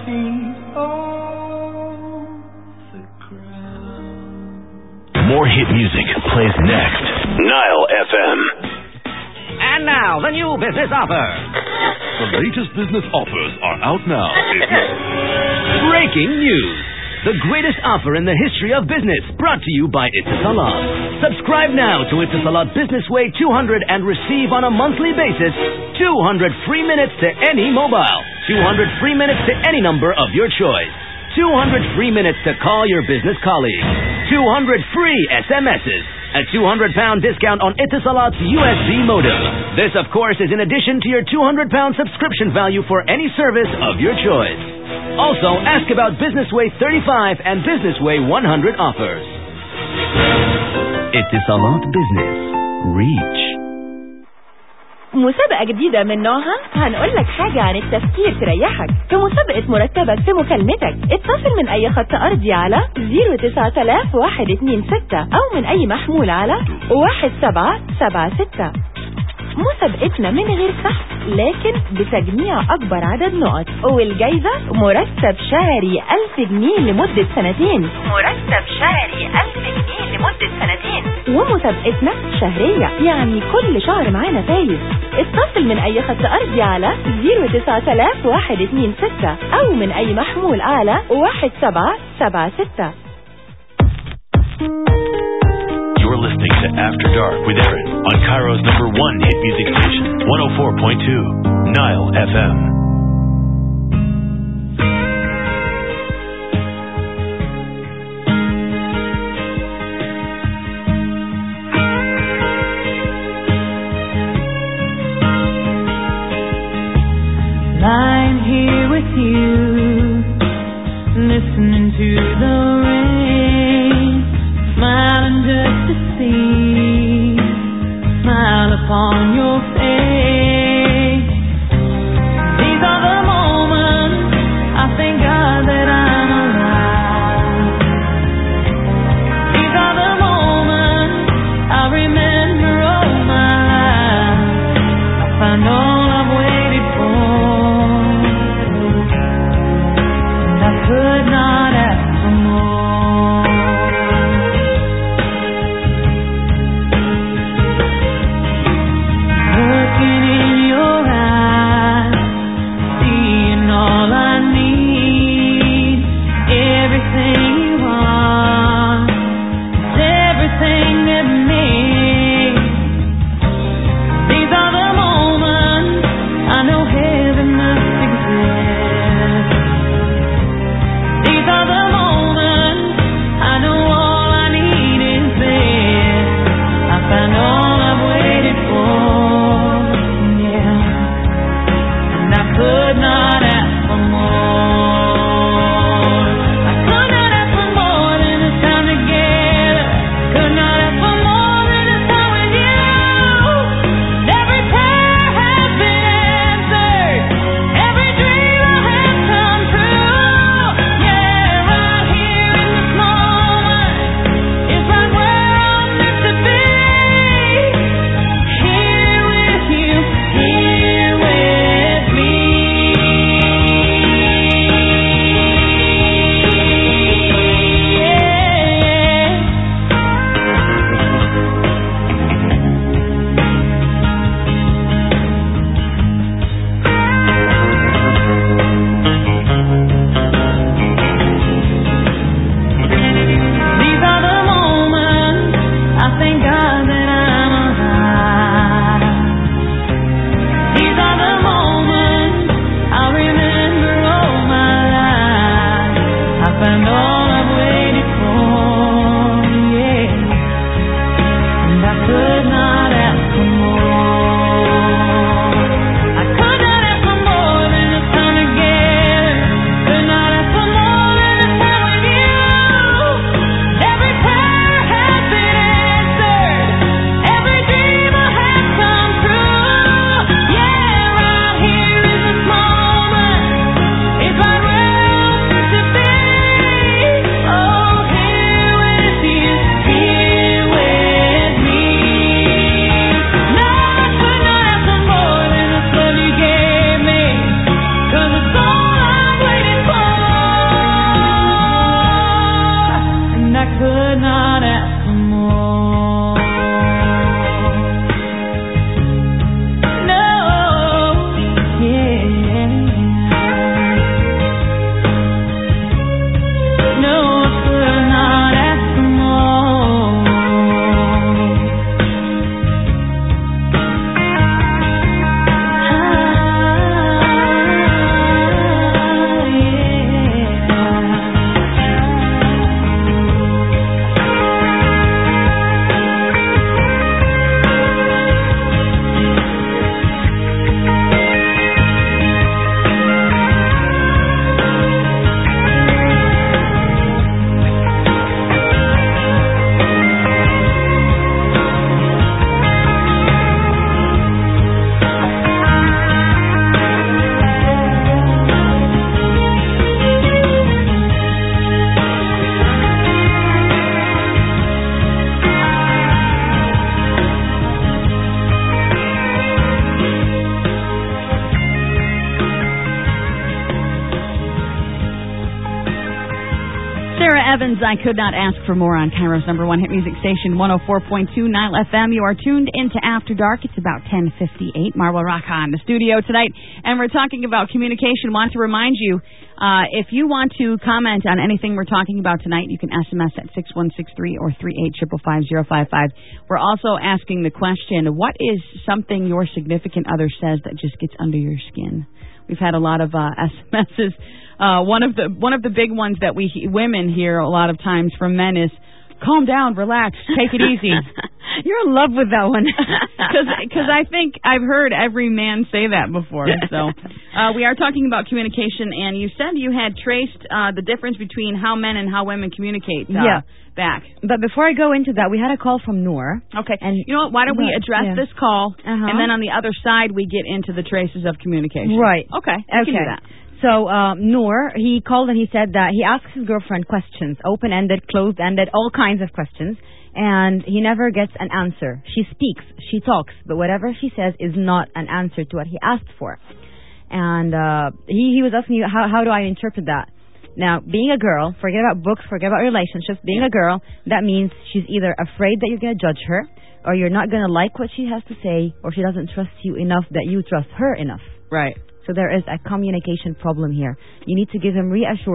More hit music plays next. Nile FM. And now, the new business offer. The latest business offers are out now. Breaking news. The greatest offer in the history of business, brought to you by Etisalat. Subscribe now to Etisalat Business Way 200 and receive on a monthly basis 200 free minutes to any mobile, 200 free minutes to any number of your choice, 200 free minutes to call your business colleagues, 200 free SMSs, a £200 discount on Etisalat's USB modem. This, of course, is in addition to your £200 subscription value for any service of your choice. Also, ask about Business Way 35 and Business Way 100 offers. Etisalat Business. Reach. مسابقة جديدة من نوعها. هنقول لك حاجة عن التفكير تريحك. في مسابقة مرتبك في مكالمتك، اتصل من أي خط أرضي على 09126 أو من أي محمول على 1776. مسابقتنا من غير سحب لكن بتجميع أكبر عدد نقط، والجايزة مرتب شهري 1000 جنيه لمدة سنتين. مرتب شهري 1000 جنيه لمدة سنتين. ومسابقتنا شهرية، يعني كل شهر معانا فايز. اتصل من أي خط أرضي على 09126 أو من أي محمول على 1776. You're listening to After Dark with Aaron on Cairo's #1 hit music station, 104.2 Nile FM. Lying here with you, listening to the rain, smiling just to see, smile upon your face. These are the moments I thank God that I'm alive. These are the moments I remember all my life. I find all I've waited for, and I could not ask for more. Evans, I Could Not Ask for More on Cairo's number one hit music station, 104.2 Nile FM. You are tuned into After Dark. It's about 10:58. Marwa Raka in the studio tonight, and we're talking about communication. Want to remind you, if you want to comment on anything we're talking about tonight, you can SMS at 6163 or 38555055. We're also asking the question, what is something your significant other says that just gets under your skin? We've had a lot of SMSs. One of the big ones that women hear a lot of times from men is, calm down, relax, take it easy. You're in love with that one. Because I think I've heard every man say that before. So we are talking about communication, and you said you had traced the difference between how men and how women communicate back. But before I go into that, we had a call from Noor. Okay. And you know what? Why don't we address this call, and then on the other side we get into the traces of communication. Right. Okay. We can do that. So, Noor, he called and he said that he asks his girlfriend questions, open-ended, closed-ended, all kinds of questions, and he never gets an answer. She speaks, she talks, but whatever she says is not an answer to what he asked for. And he was asking you, how do I interpret that? Now, being a girl, forget about books, forget about relationships, being a girl, that means she's either afraid that you're going to judge her, or you're not going to like what she has to say, or she doesn't trust you enough that you trust her enough. Right. So there is a communication problem here. You need to give her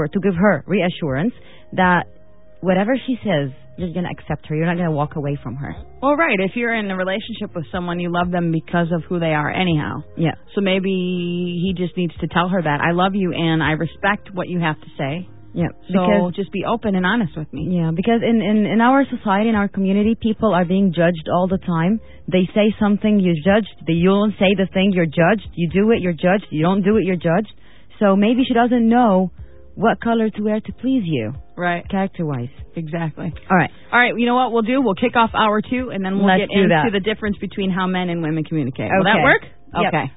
reassurance that whatever she says, you're going to accept her. You're not going to walk away from her. Well, right. If you're in a relationship with someone, you love them because of who they are anyhow. Yeah. So maybe he just needs to tell her that. I love you and I respect what you have to say. Yeah. So just be open and honest with me. Yeah, because in our society, in our community, people are being judged all the time. They say something, you're judged. You don't say the thing, you're judged. You do it, you're judged. You don't do it, you're judged. So maybe she doesn't know what color to wear to please you. Right. Character-wise. Exactly. All right. You know what we'll do? We'll kick off hour 2, and then we'll get into the difference between how men and women communicate. Will that work? Yep. Okay.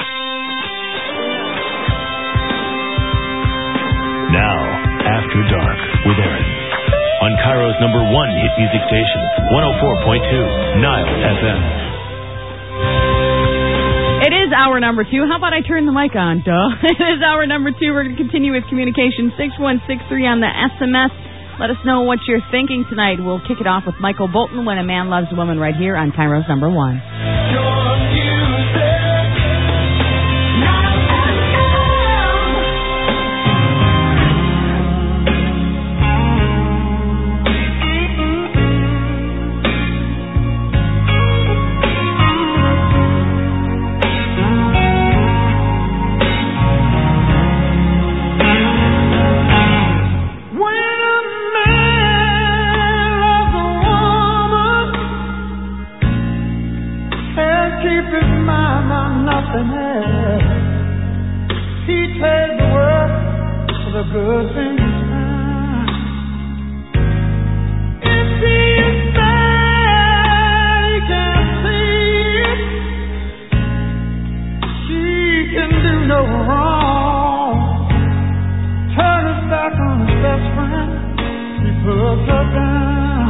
Now, After Dark with Erin. On Cairo's number one hit music station, 104.2 Nile FM. It is hour number 2. How about I turn the mic on, duh? It is hour number 2. We're going to continue with communication. 6163 on the SMS. Let us know what you're thinking tonight. We'll kick it off with Michael Bolton, When a Man Loves a Woman, right here on Cairo's number 1. Good things found. If he is bad, he can't see it. She can do no wrong. Turn his back on his best friend. He puts her down.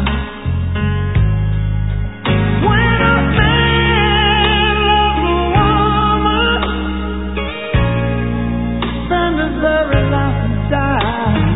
When a man loves a woman, spend his very life die.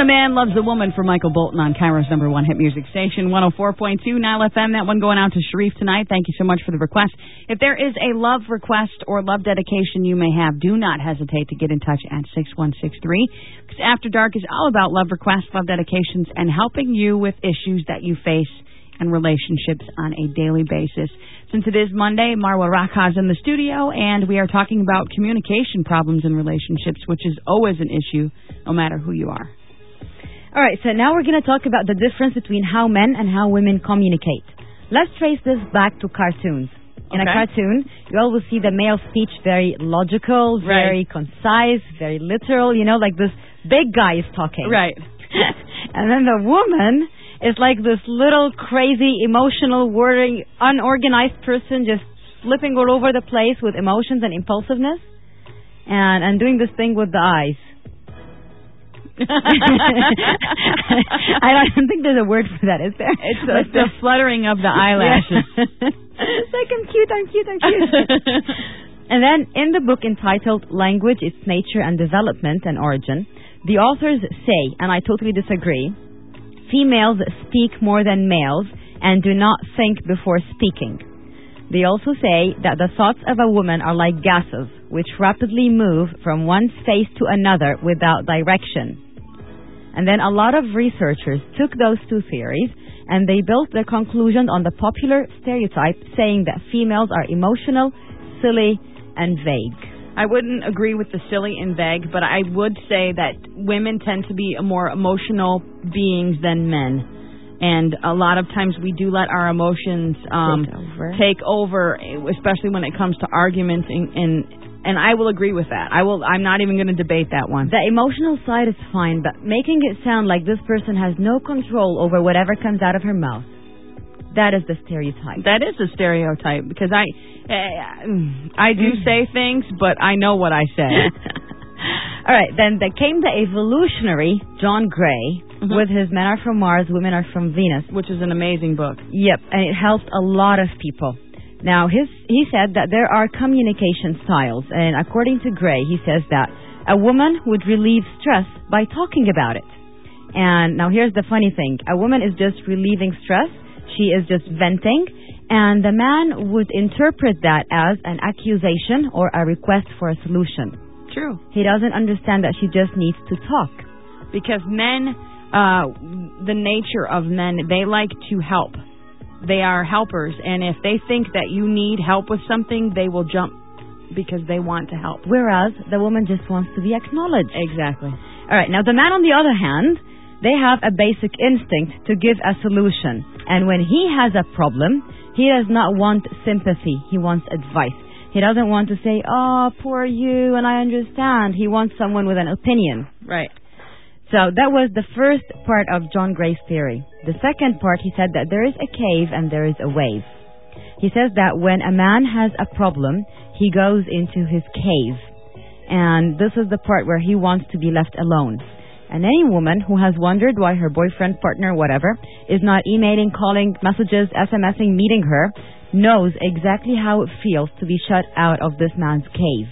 a Man Loves a Woman for Michael Bolton on Cairo's number one hit music station, 104.2 Nile FM. That one going out to Sharif tonight. Thank you so much for the request. If there is a love request or love dedication you may have, do not hesitate to get in touch at 6163. Because After Dark is all about love requests, love dedications, and helping you with issues that you face and relationships on a daily basis. Since it is Monday, Marwa Raka's in the studio, and we are talking about communication problems in relationships, which is always an issue, no matter who you are. All right, so now we're going to talk about the difference between how men and how women communicate. Let's trace this back to cartoons. In a cartoon, you always see the male speech very logical, very concise, very literal, like this big guy is talking. Right. And then the woman is like this little crazy, emotional, worrying, unorganized person just slipping all over the place with emotions and impulsiveness and doing this thing with the eyes. I don't think there's a word for that, is there? It's the fluttering of the eyelashes. It's like, I'm cute. And then in the book entitled Language, Its Nature and Development and Origin, the authors say, and I totally disagree, females speak more than males and do not think before speaking. They also say that the thoughts of a woman are like gases, which rapidly move from one space to another without direction. And then a lot of researchers took those two theories and they built their conclusion on the popular stereotype saying that females are emotional, silly, and vague. I wouldn't agree with the silly and vague, but I would say that women tend to be more emotional beings than men. And a lot of times we do let our emotions take over, especially when it comes to arguments. And I will agree with that. I'm not even going to debate that one. The emotional side is fine, but making it sound like this person has no control over whatever comes out of her mouth, that is the stereotype. That is a stereotype, because I do say things, but I know what I say. All right, then there came the evolutionary John Gray with his Men Are From Mars, Women Are From Venus. Which is an amazing book. Yep, and it helped a lot of people. Now, he said that there are communication styles, and according to Gray, he says that a woman would relieve stress by talking about it. And now here's the funny thing. A woman is just relieving stress. She is just venting, and the man would interpret that as an accusation or a request for a solution. True. He doesn't understand that she just needs to talk. Because men, the nature of men, they like to help. They are helpers, and if they think that you need help with something, they will jump because they want to help. Whereas the woman just wants to be acknowledged. Exactly. All right, now the man on the other hand, they have a basic instinct to give a solution. And when he has a problem, he does not want sympathy. He wants advice. He doesn't want to say, oh, poor you, and I understand. He wants someone with an opinion. Right. So that was the first part of John Gray's theory. The second part, he said that there is a cave and there is a wave. He says that when a man has a problem, he goes into his cave. And this is the part where he wants to be left alone. And any woman who has wondered why her boyfriend, partner, whatever, is not emailing, calling, messages, SMSing, meeting her, knows exactly how it feels to be shut out of this man's cave.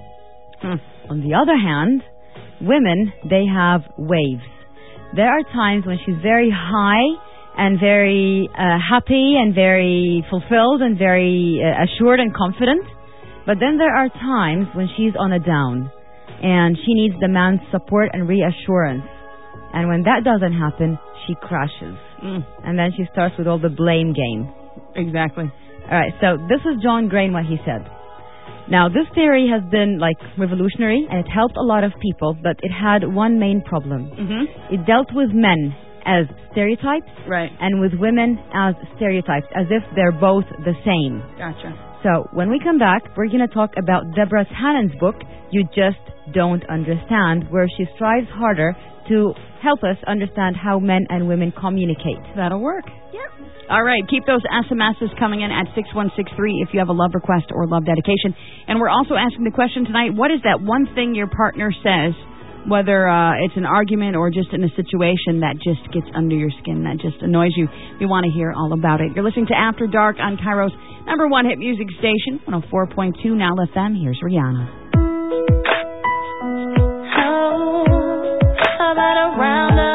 On the other hand, women, they have waves. There are times when she's very high and very happy and very fulfilled and very assured and confident. But then there are times when she's on a down and she needs the man's support and reassurance. And when that doesn't happen, she crashes. And then she starts with all the blame game. Exactly. All right, so this is John Gray, what he said. Now, this theory has been revolutionary and it helped a lot of people, but it had one main problem. It dealt with men as stereotypes, right, and with women as stereotypes, as if they're both the same. Gotcha. So when we come back, we're going to talk about Deborah Tannen's book, You Just Don't Understand, where she strives harder to help us understand how men and women communicate. That'll work. Yeah. All right, keep those SMSs coming in at 6163 if you have a love request or love dedication. And we're also asking the question tonight, what is that one thing your partner says, whether it's an argument or just in a situation that just gets under your skin, that just annoys you? We want to hear all about it. You're listening to After Dark on Cairo's number one hit music station, 104.2 Now FM. Here's Rihanna. Oh, how about a round of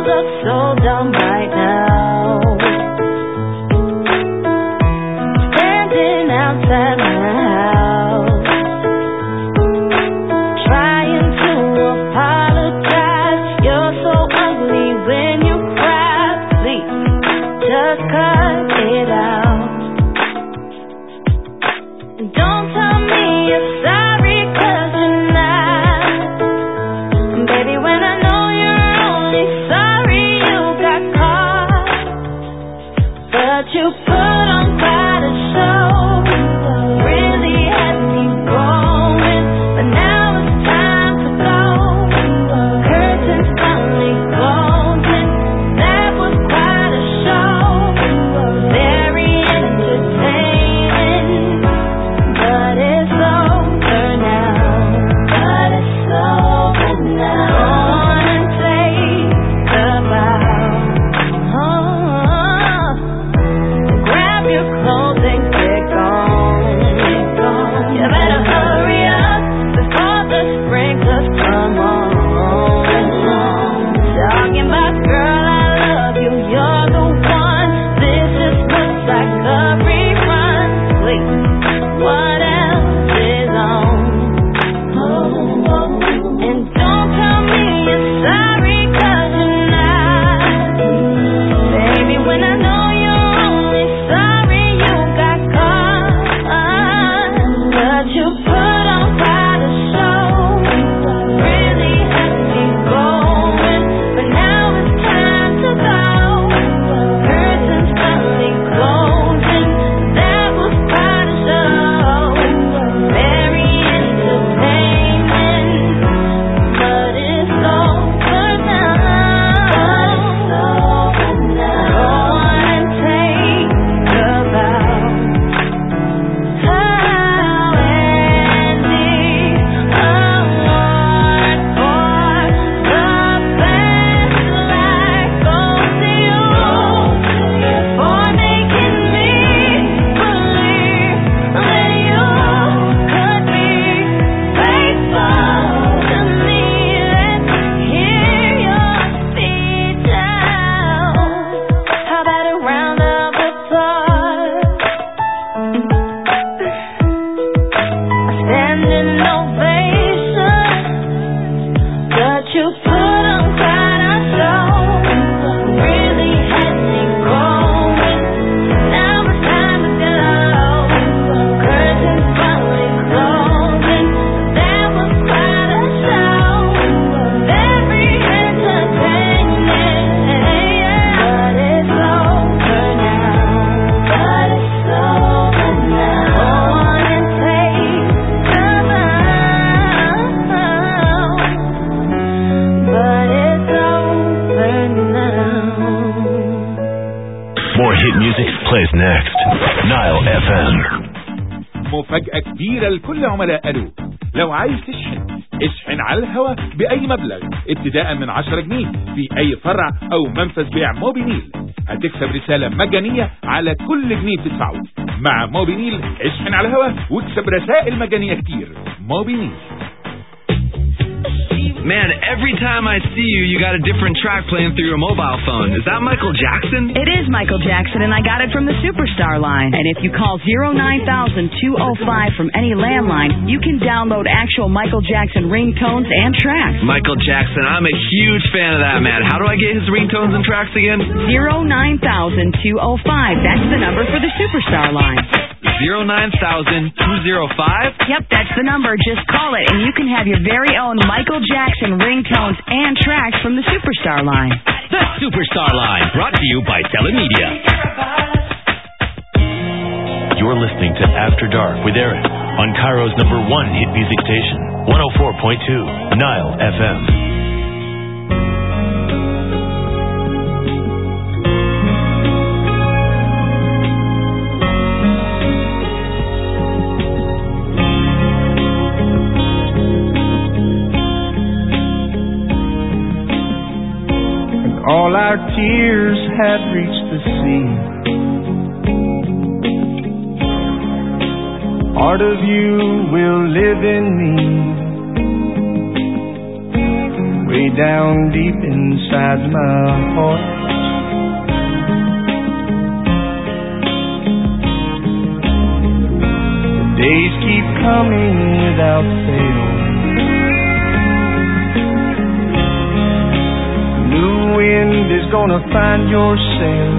look so dumb right now. Standing outside my house, trying to apologize. You're so ugly when you cry. Please, just cut it out. And don't tell me you're sorry, 'cause you're not. Baby, when I know you're only sorry you got caught, but you put on quite a show, really had me going, but now it's time to go. Curtains finally closing, that was quite a show, very entertaining, but it's over now, but it's over now. Go on and take the bow. Grab your clothes and get gone. You better hurry up before the sprinklers come on. Talking about, girl, I love you, you're the one. This just looks like a rerun. Please, what else is on? And don't tell me you're sorry, 'cause you're not. Baby, when I know you're only sorry you got caught, but you put on quite a show, really had me going, but now it's time to go. Curtains finally closing, that was quite a show, very entertaining, but it's over now. Go on and take the bow. And the award for the best life goes to you for making me believe that you could be faithful to me. Let's hear your speech out. How about a round of applause? A standing ovation, but you put on quite a show, really had me going, now it's time to go. Curtains finally closing, that was quite a show, very entertaining, but it's over now, but it's over now. Go on and take the bow, but it's over now. More hit music plays next. Nile FM. مفاجأة كبيرة لكل عملاء ألو. لو عايز اشحن على الهواء بأي مبلغ ابتداء من 10 جنيه في أي فرع أو منفذ بيع موبينيل. هتكسب رسالة مجانية على كل جنيه بتدفعه. مع موبينيل اشحن على الهواء واكسب رسائل مجانية كتير. موبينيل. Man, every time I see you, you got a different track playing through your mobile phone. Is that Michael Jackson? It is Michael Jackson, and I got it from the Superstar line. And if you call 09205 from any landline, you can download actual Michael Jackson ringtones and tracks. Michael Jackson, I'm a huge fan of that man. How do I get his ringtones and tracks again? 09205. That's the number for the Superstar line. 09205? Yep, that's the number. Just call it, and you can have your very own Michael Jackson ringtones and tracks from the Superstar line. The Superstar line, brought to you by Telemedia. You're listening to After Dark with Aaron on Cairo's #1 hit music station, 104.2 Nile FM. All our tears had reached the sea. Part of you will live in me. way down deep inside my heart. The days keep coming without fail. New wind is gonna find your sail.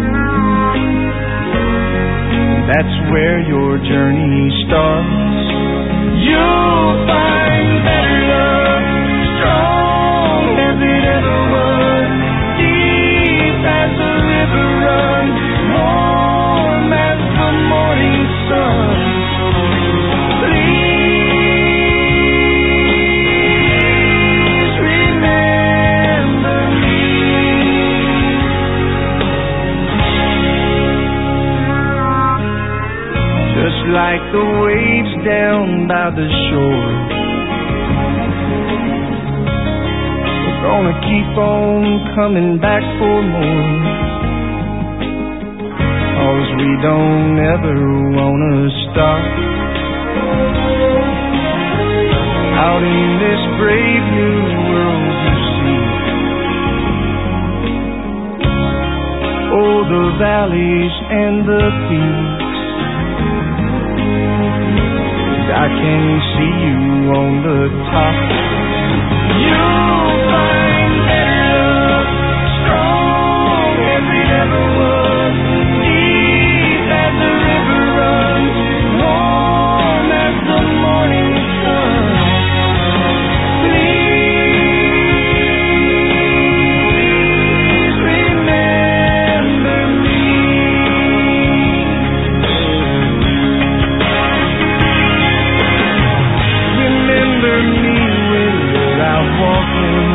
That's where your journey starts. You'll find better love, strong as it ever was, deep as the river runs, warm as the morning sun. Please remember me. Just like the waves down by the shore, we're gonna keep on coming back for more, 'cause we don't ever wanna stop. Out in this brave new world you see, oh, the valleys and the peaks, I can see you on the top. You'll find better love, strong as it ever was, deep as the river runs, warm as the morning sun. Please remember me. Remember me when you're out walking,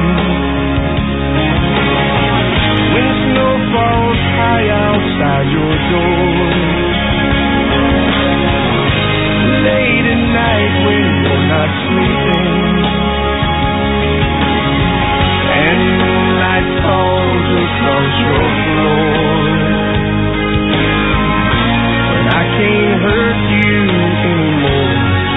when snow falls high outside your door, late at night when you're not sleeping, and moonlight falls across your floor, when I can't hurt you anymore.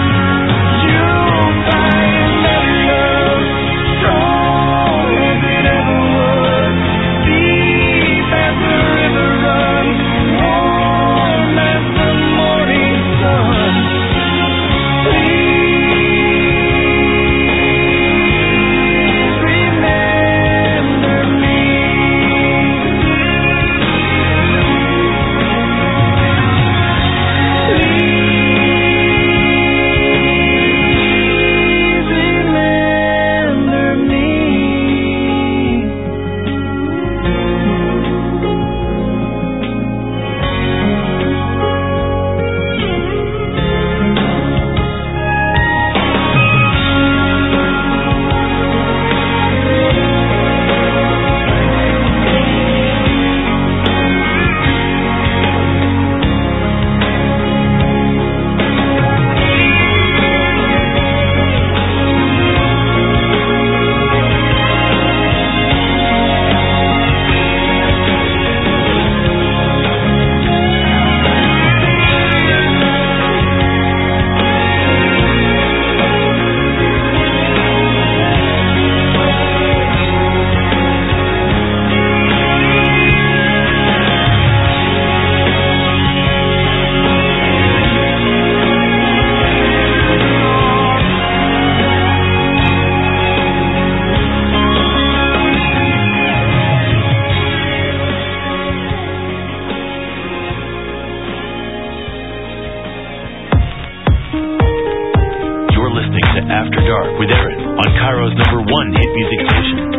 After Dark with Aaron on Cairo's #1 hit music station,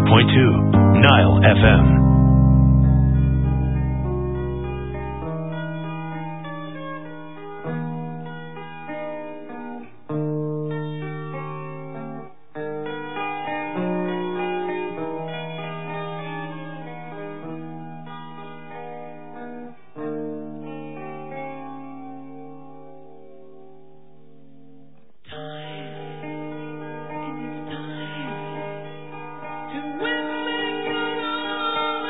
104.2 Nile FM. To win me your love.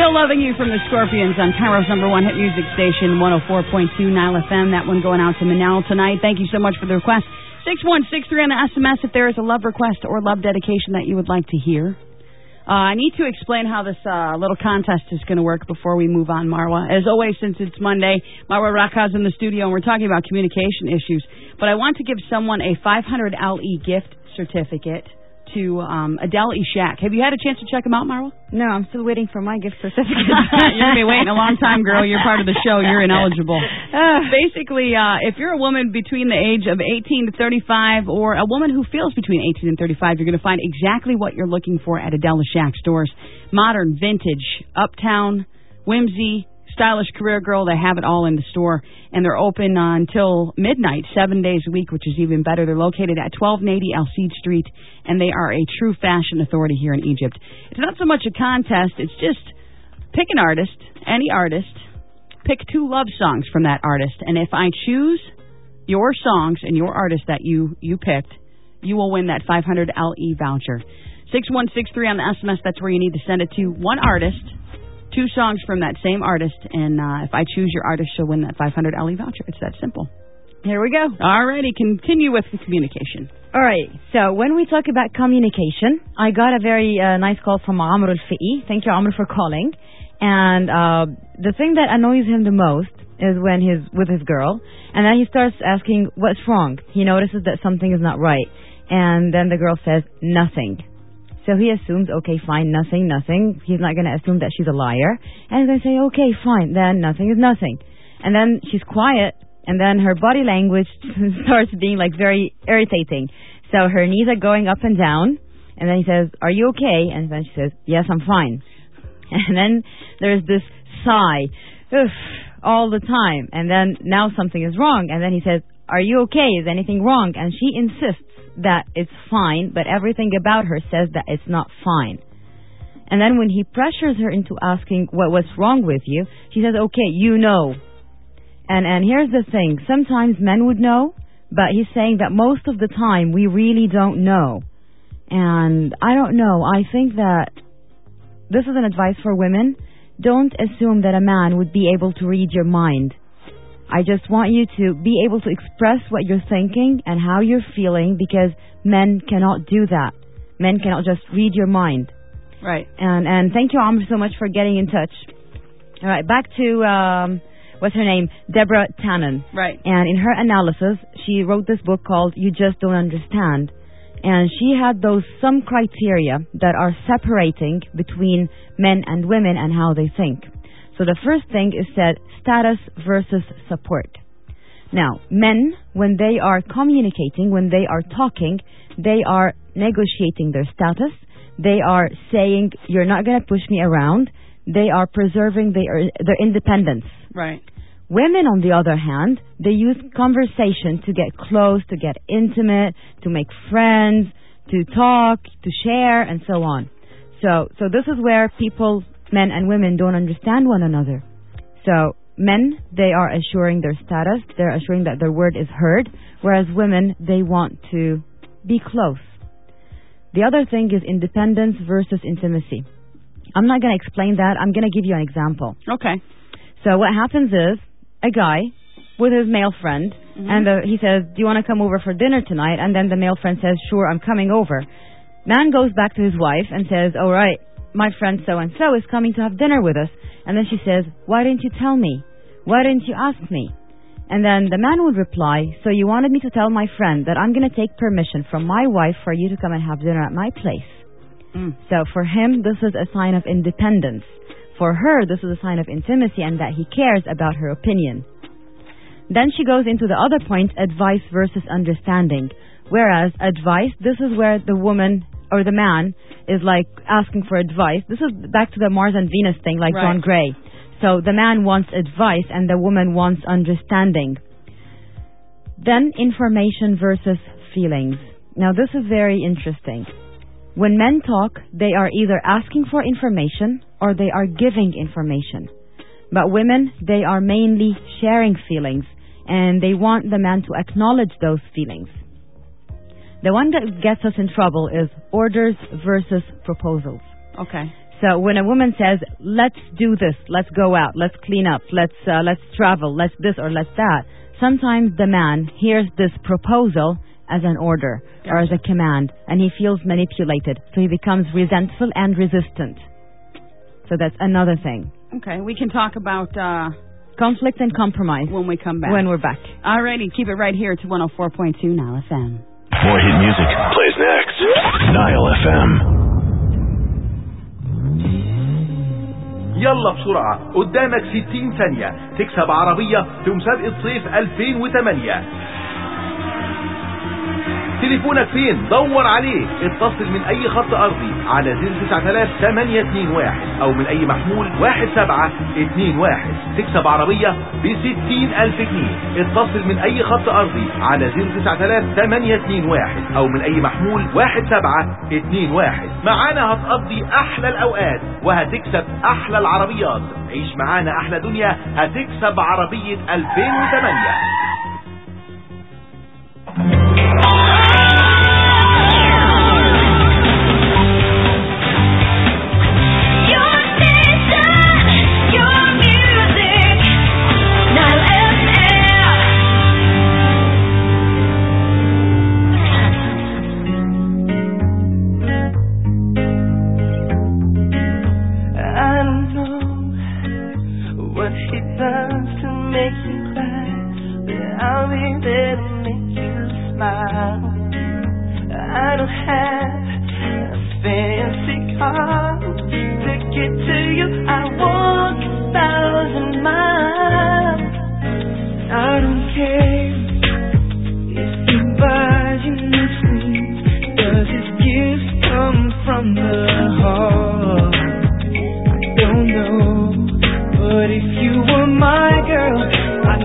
Still Loving You from the Scorpions on Cairo's number one hit music station, 104.2 Nile FM. That one going out to Manal tonight. Thank you so much for the request. 6163 on the SMS if there is a love request or love dedication that you would like to hear. I need to explain how this little contest is going to work before we move on, Marwa. As always, since it's Monday, Marwa Raka's in the studio and we're talking about communication issues. But I want to give someone a 500 LE gift certificate to Adele Ishak. Have you had a chance to check them out, Marwa? No, I'm still waiting for my gift certificate. You're going to be waiting a long time, girl. You're part of the show. You're ineligible. Basically, if you're a woman between the age of 18 to 35 or a woman who feels between 18 and 35, you're going to find exactly what you're looking for at Adele Ishak stores. Modern, vintage, uptown, whimsy, stylish career girl. They have it all in the store, and they're open until midnight, 7 days a week, which is even better. They're located at 1280 Alcide Street, and they are a true fashion authority here in Egypt. It's not so much a contest. It's just pick an artist, any artist, pick 2 love songs from that artist, and if I choose your songs and your artist that you picked, you will win that 500 LE voucher. 6163 on the SMS, that's where you need to send it to. One artist, 2 songs from that same artist, and if I choose your artist, she'll win that 500 LE voucher. It's that simple. Here we go. Alrighty, continue with the communication. All right, so when we talk about communication, I got a very nice call from Amr Al-Fi'i. Thank you, Amr, for calling. And the thing that annoys him the most is when he's with his girl, and then he starts asking, what's wrong? He notices that something is not right. And then the girl says, nothing. So he assumes, okay, fine, nothing. He's not going to assume that she's a liar. And he's going to say, okay, fine, then nothing is nothing. And then she's quiet, and then her body language starts being like very irritating. So her knees are going up and down, and then he says, are you okay? And then she says, yes, I'm fine. And then there's this sigh, oof, all the time. And then now something is wrong. And then he says, are you okay? Is anything wrong? And she insists that it's fine, but everything about her says that it's not fine. And then when he pressures her into asking what's wrong with you, she says, okay, you know. And here's the thing. Sometimes men would know, but he's saying that most of the time we really don't know. And I don't know. I think that this is an advice for women. Don't assume that a man would be able to read your mind. I just want you to be able to express what you're thinking and how you're feeling, because men cannot do that. Men cannot just read your mind. Right. And thank you, Amr, so much for getting in touch. All right, back to, what's her name? Deborah Tannen. Right. And in her analysis, she wrote this book called You Just Don't Understand. And she had some criteria that are separating between men and women and how they think. So the first thing is said, status versus support. Now, men, when they are communicating, when they are talking, they are negotiating their status. They are saying, you're not going to push me around. They are preserving their independence. Right. Women, on the other hand, they use conversation to get close, to get intimate, to make friends, to talk, to share, and so on. So this is where people, men and women, don't understand one another. So men, they are assuring their status, they're assuring that their word is heard, whereas women, they want to be close. The other thing is independence versus intimacy. I'm not going to explain that. I'm going to give you an example. Okay. So what happens is, a guy with his male friend, and he says, do you want to come over for dinner tonight? And then the male friend says, sure, I'm coming over. Man goes back to his wife and says, all right, my friend so-and-so is coming to have dinner with us. And then she says, why didn't you tell me? Why didn't you ask me? And then the man would reply, so you wanted me to tell my friend that I'm going to take permission from my wife for you to come and have dinner at my place. So for him, this is a sign of independence. For her, this is a sign of intimacy and that he cares about her opinion. Then she goes into the other point, advice versus understanding. Whereas advice, this is where the woman or the man is like asking for advice. This is back to the Mars and Venus thing, like John Gray. So the man wants advice and the woman wants understanding. Then information versus feelings. Now this is very interesting. When men talk, they are either asking for information or they are giving information. But women, they are mainly sharing feelings, and they want the man to acknowledge those feelings. The one that gets us in trouble is orders versus proposals. Okay. So when a woman says, let's do this, let's go out, let's clean up, let's travel, let's this or let's that, sometimes the man hears this proposal as an order or as a command, and he feels manipulated. So he becomes resentful and resistant. So that's another thing. Okay, we can talk about conflict and compromise when we come back. When we're back. Alrighty, keep it right here to 104.2 Nile FM. More hit music plays next. Nile FM. يلا بسرعة قدامك 60 ثانية تكسب عربية في مسابقة صيف 2008. تليفونك فين؟ دور عليه. اتصل من اي خط ارضي على 09821 او من اي محمول 1721 تكسب عربية ب60,000 جنيه. اتصل من اي خط ارضي على 09821 او من اي محمول 1721. معانا هتقضي احلى الاوقات وهتكسب احلى العربيات. عيش معانا احلى دنيا، هتكسب عربية 2008. But if you were my girl, I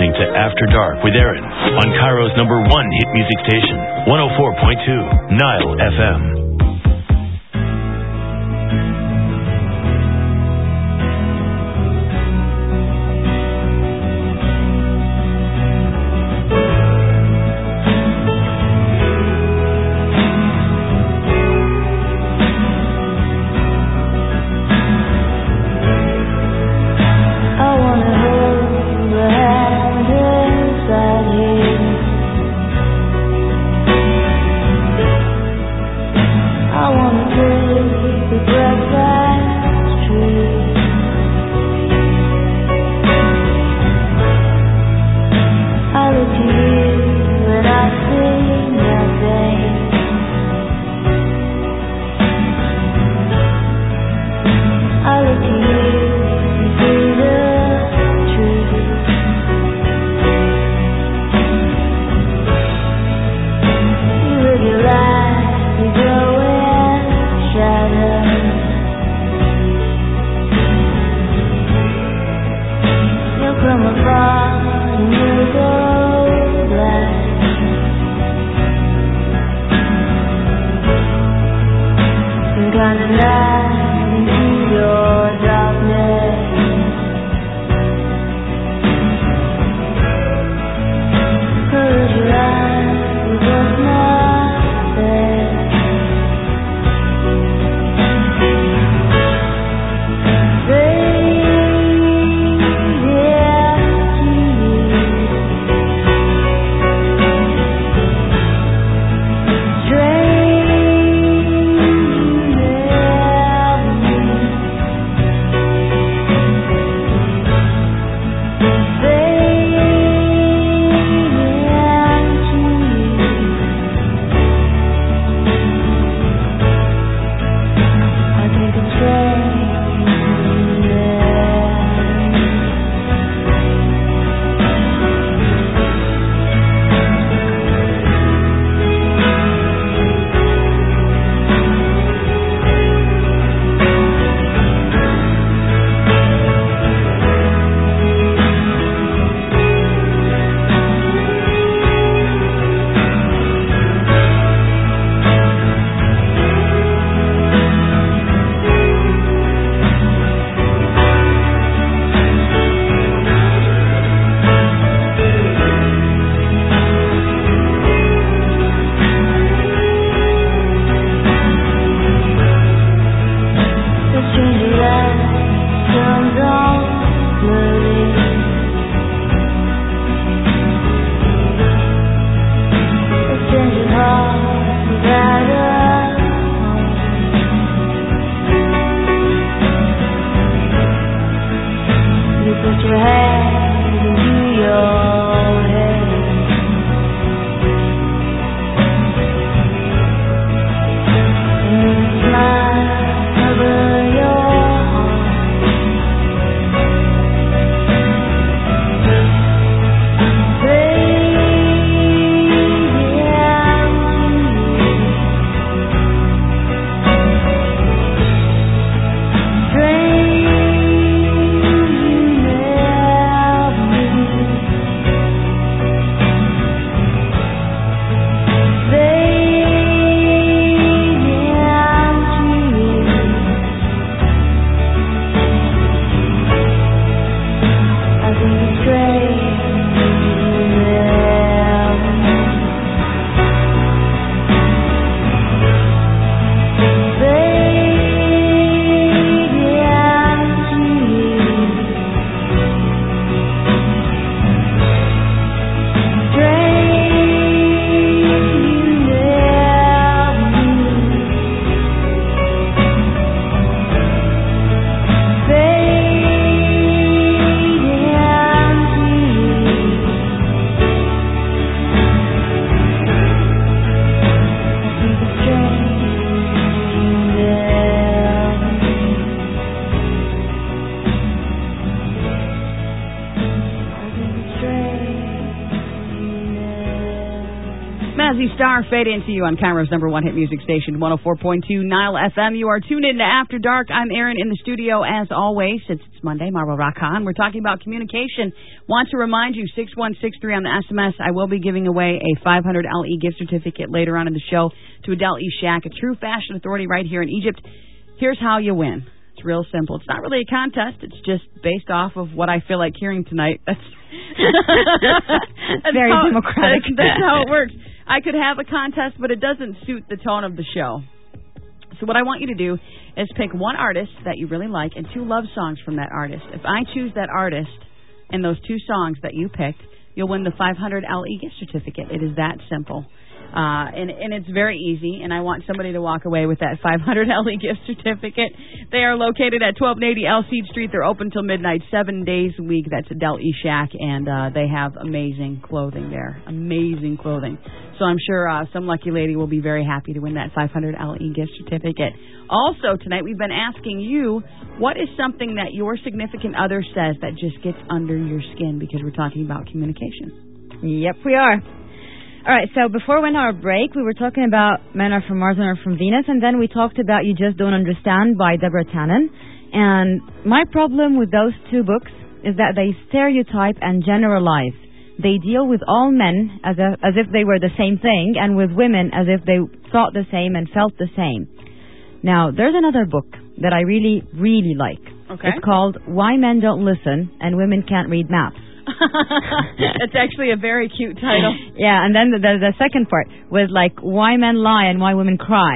listening to After Dark with Aaron on Cairo's #1 hit music station, 104.2 Nile FM. Jazzy Star fade into you on Cairo's number one hit music station, 104.2 Nile FM. You are tuned in to After Dark. I'm Erin in the studio as always. It's Monday, Marble Rock On. We're talking about communication. Want to remind you, 6163 on the SMS, I will be giving away a 500 LE gift certificate later on in the show to Adele E. Shack, a true fashion authority right here in Egypt. Here's how you win. It's real simple. It's not really a contest. It's just based off of what I feel like hearing tonight. That's very democratic. That's how it works. I could have a contest, but it doesn't suit the tone of the show. So what I want you to do is pick one artist that you really like and two love songs from that artist. If I choose that artist and those two songs that you picked, you'll win the 500 LE gift certificate. It is that simple. And it's very easy, and I want somebody to walk away with that 500 LE gift certificate. They are located at 1280 El Cid Street. They're open till midnight, 7 days a week. That's Adele E. Shack, and they have amazing clothing there. Amazing clothing. So I'm sure some lucky lady will be very happy to win that 500 LE gift certificate. Also, tonight we've been asking you, what is something that your significant other says that just gets under your skin, because we're talking about communication. Yep, we are. All right, so before we went on our break, we were talking about Men Are From Mars and Are From Venus, and then we talked about You Just Don't Understand by Deborah Tannen. And my problem with those two books is that they stereotype and generalize. They deal with all men as if they were the same thing, and with women as if they thought the same and felt the same. Now, there's another book that I really, really like. Okay. It's called Why Men Don't Listen and Women Can't Read Maps. It's actually a very cute title. Yeah, and then the second part was like Why Men Lie and Why Women Cry.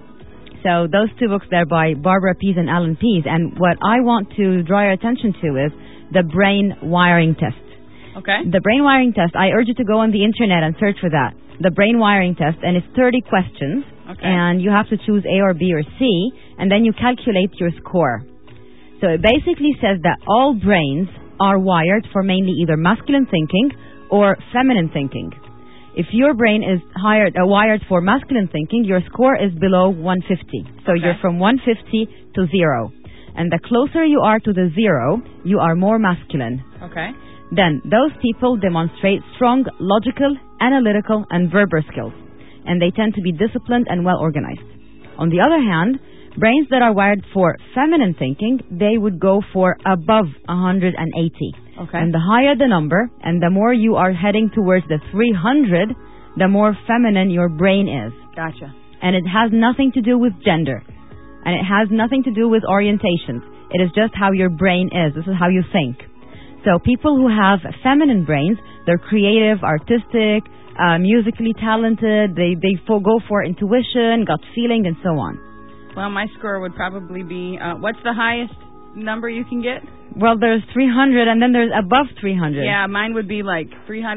So those two books there by Barbara Pease and Alan Pease. And what I want to draw your attention to is the brain wiring test. Okay. The brain wiring test, I urge you to go on the internet and search for that. The brain wiring test, and it's 30 questions. Okay. And you have to choose A or B or C, and then you calculate your score. So it basically says that all brains are wired for mainly either masculine thinking or feminine thinking. If your brain is wired for masculine thinking, your score is below 150. So you're from 150 to 0. And the closer you are to the 0, you are more masculine. Okay. Then those people demonstrate strong logical, analytical, and verbal skills. And they tend to be disciplined and well organized. On the other hand, brains that are wired for feminine thinking, they would go for above 180. Okay. And the higher the number, and the more you are heading towards the 300, the more feminine your brain is. Gotcha. And it has nothing to do with gender. And it has nothing to do with orientations. It is just how your brain is. This is how you think. So people who have feminine brains, they're creative, artistic, musically talented, they go for intuition, gut feeling, and so on. Well, my score would probably be, what's the highest number you can get? Well, there's 300, and then there's above 300. Yeah, mine would be like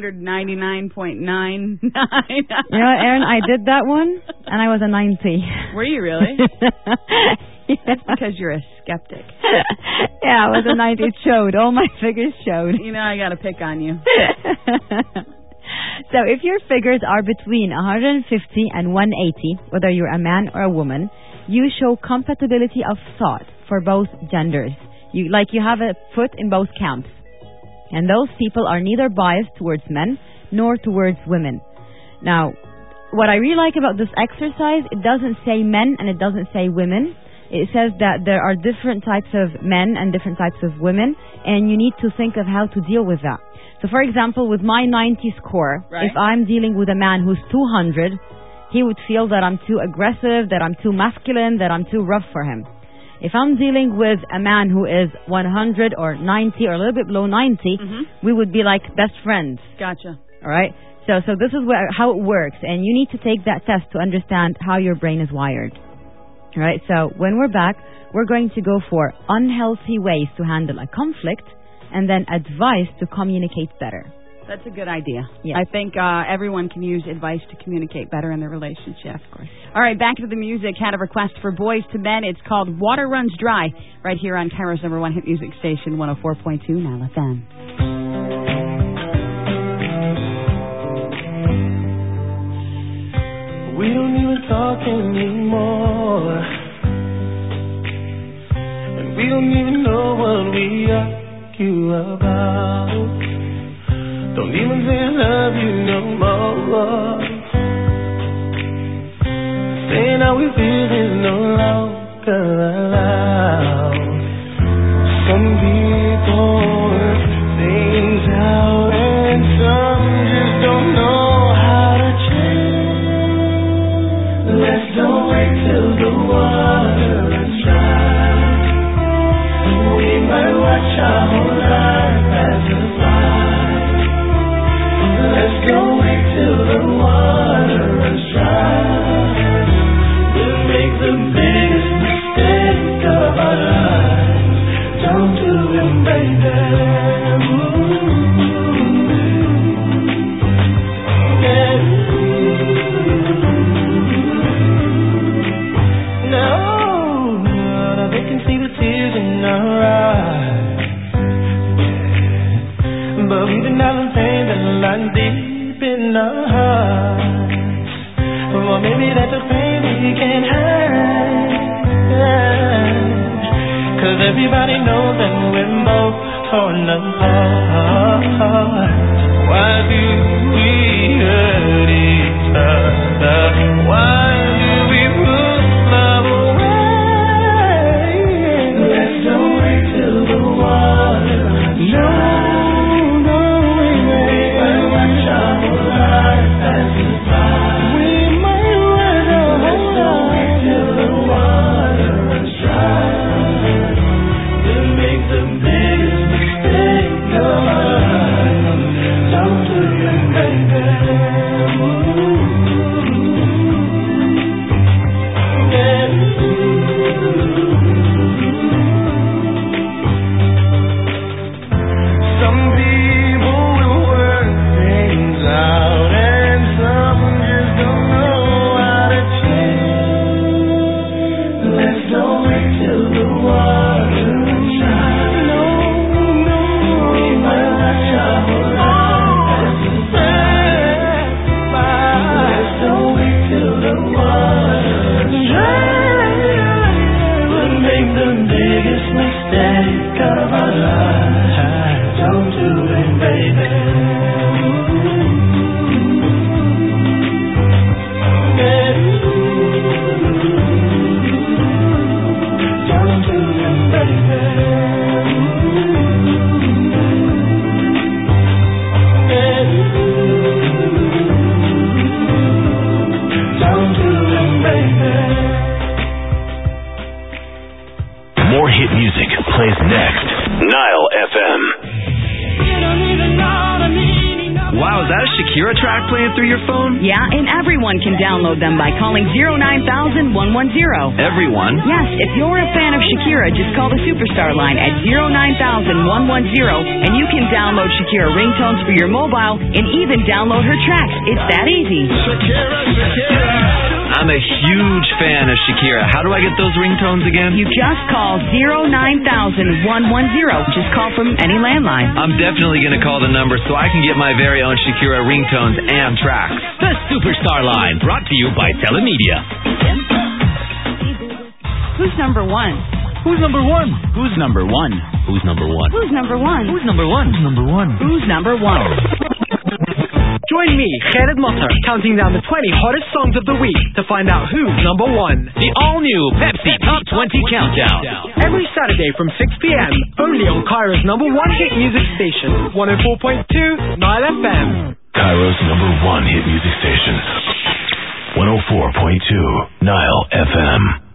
399.99. You know what, Erin, I did that one, and I was a 90. Were you really? Yeah. That's because you're a skeptic. Yeah, I was a 90. It showed. All my figures showed. You know, I got to pick on you. So if your figures are between 150 and 180, whether you're a man or a woman, you show compatibility of thought for both genders. You have a foot in both camps. And those people are neither biased towards men nor towards women. Now, what I really like about this exercise, it doesn't say men and it doesn't say women. It says that there are different types of men and different types of women, and you need to think of how to deal with that. So, for example, with my 90 score, if I'm dealing with a man who's 200, he would feel that I'm too aggressive, that I'm too masculine, that I'm too rough for him. If I'm dealing with a man who is 100 or 90 or a little bit below 90, we would be like best friends. Gotcha. All right? So this is how it works, and you need to take that test to understand how your brain is wired. All right? So when we're back, we're going to go for unhealthy ways to handle a conflict, and then advice to communicate better. That's a good idea. Yeah. I think everyone can use advice to communicate better in their relationship. Of course. All right, back to the music. Had a request for Boys to Men. It's called Water Runs Dry, right here on Cairo's number one hit music station, 104.2 Nile FM. We don't even talk anymore, and we don't even know what we argue about. Don't even say I love you no more. how we feel is no longer allowed. Some people work things out and some just don't know how to change. Let's don't wait till the water runs dry. We might watch our whole life pass us by. Let's don't wait till the water runs dry. We'll make the biggest mistake of our lives. Don't do it, baby. No, they can see the tears in our eyes. But we've been having pain that lies deep in our hearts. Or maybe that's a pain we can't hide. 'Cause everybody knows that we're both torn apart. Why do we hurt each other? Why do we put love away? Let's don't wait till the water runs dry. No, we might watch our whole life pass us by. We might watch our whole life till the water runs dry. We'll make the biggest mistake of our lives. Don't do it, baby. Some people will work things out and some just don't know how to change. Let's don't wait till the water runs dry. No, we might watch our whole life pass us by. Let's don't wait till the water runs dry. We'll make the biggest mistake of our lives. Don't do it, baby. Don't do it, baby. Don't do it, baby. More hit music plays next. Nile FM. Wow, is that a Shakira track playing through your phone? Yeah, and everyone can download them by calling 0910110. Everyone? Yes, if you're a fan of Shakira, just call the Superstar line at 09110 and you can download Shakira ringtones for your mobile and even download her tracks. It's that easy. I'm a huge fan of Shakira. How do I get those ringtones again? You just call 09110. Just call from any landline. I'm definitely going to call the number so I can get my very own Shakira ringtones and tracks. The Superstar Line, brought to you by Telemedia. Who's number one? Who's number one? Who's number one? Who's number one? Who's number one? Who's number one? Who's number one? Who's number one? Join me, Khaled Motter, counting down the 20 hottest songs of the week to find out who's number one. The all-new Pepsi Top 20 Countdown. Every Saturday from 6 p.m. only on Cairo's number one hit music station, 104.2 Nile FM. Cairo's number one hit music station. 104.2 Nile FM.